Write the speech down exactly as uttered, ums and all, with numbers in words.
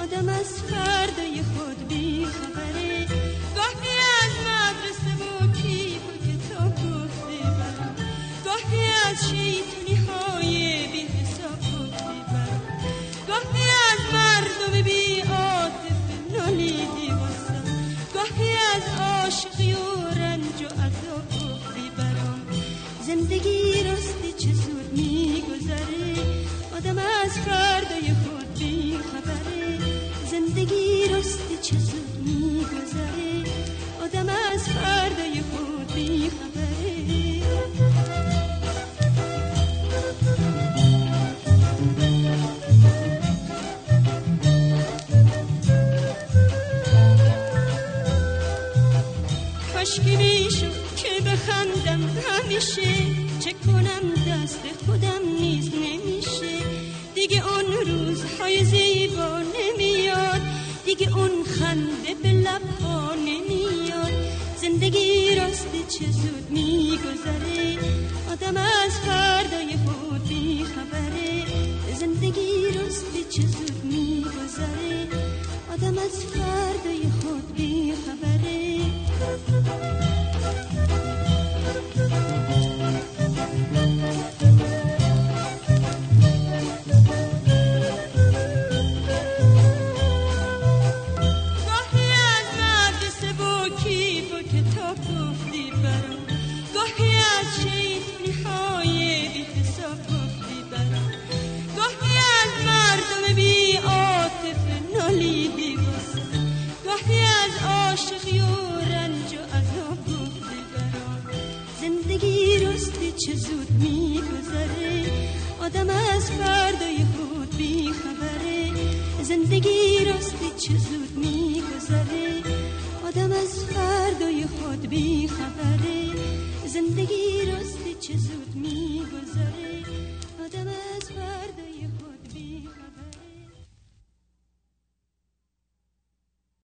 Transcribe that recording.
آدم از فردای خود بی خبره. گاهی از مدرسه و کیف و کتاب گفته برام، گاهی از شیطونی های بی حساب گفته برام، گاهی از مردم بی عاطفه نالیدی واسم، گاهی از عاشقی و رنج و عذاب گفتی برام. زندگی راستی چه زود میگذره، آدم از فردای خود بی خبره. زندگی راستی چه زود میگذره، آدم از فردای خود بی خبره. کاشکی میشد که بخندم همیشه، چه کنم دست خودم نیز نمیشه. دیگه اون روزهای زیبا نمیاد، دیگه اون خنده به لبها نمیاد. زندگی راستی چه زود میگذره، آدم از فردای خود بی خبره. زندگی راستی چه زود میگذره، آدم از فردای خود بی خبره. چه زود میگذره، آدم از فردای خود بی خبره. زندگی راستی چه زود میگذره، آدم از فردای خود بی خبره. زندگی راستی چه زود میگذره، آدم از فردای خود بی خبره.